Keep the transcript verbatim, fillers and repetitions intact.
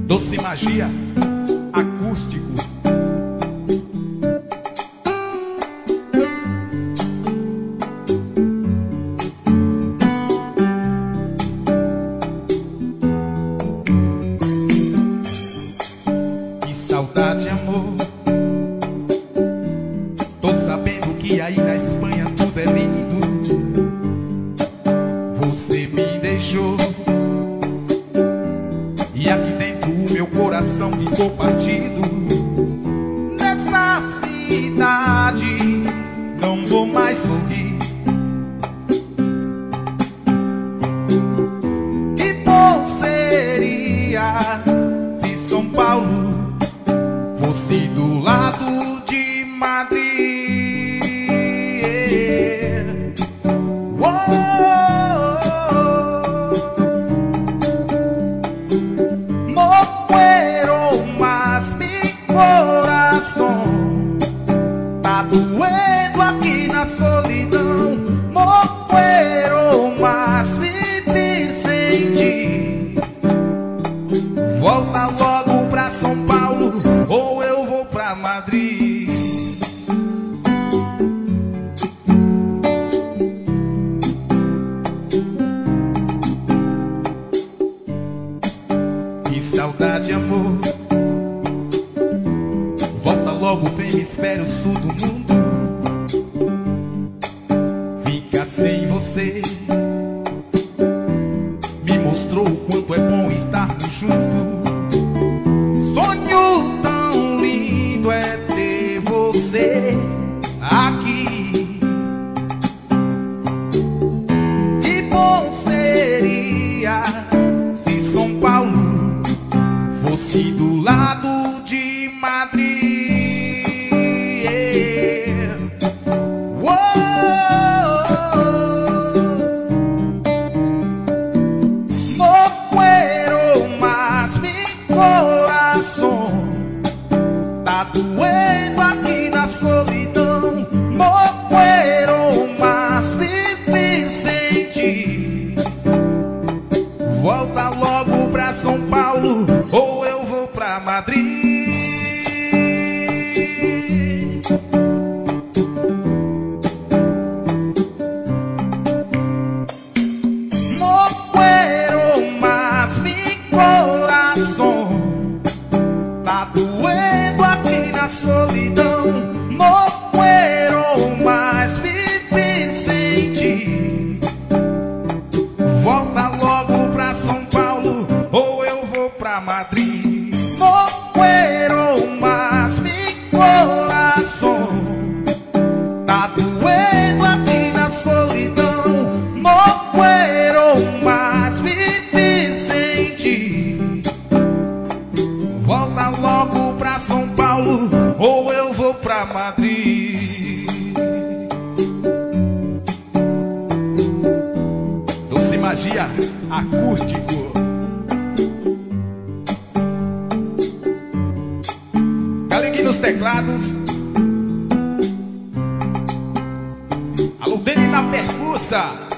Doce Magia Acústico. Que saudade, amor. Tô sabendo que aí na Espanha tudo é lindo. Você me deixou e aqui dentro o meu coração ficou partido. Nessa cidade não vou mais sorrir. Que bom seria se São Paulo fosse do lado de Madrid. Tá doendo aqui na solidão, morrer mas viver sem ti. Volta logo pra São Paulo ou eu vou pra Madrid. Que saudade, amor. Volta logo pro hemisfério sul do mundo. Ficar sem você me mostrou o quanto é bom estarmos juntos. Sonho tão lindo é ter você aqui. Que bom seria se São Paulo fosse do lado de Madrid. Tá doendo aqui na solidão, morrer mas viver sem ti. Volta logo pra São Paulo ou eu vou pra Madrid. Morrer mas mi coração tá doendo aqui na solidão, morrer mas viver sem ti. Volta logo pra São Paulo ou eu vou pra Madrid. Morrer mas mi coração tá doendo aqui na solidão, morrer mas viver sem ti. Volta logo pra São Paulo ou eu vou pra Madrid. Doce Magia Acústico. Galeguinho nos teclados. Alô, Deni na percussa.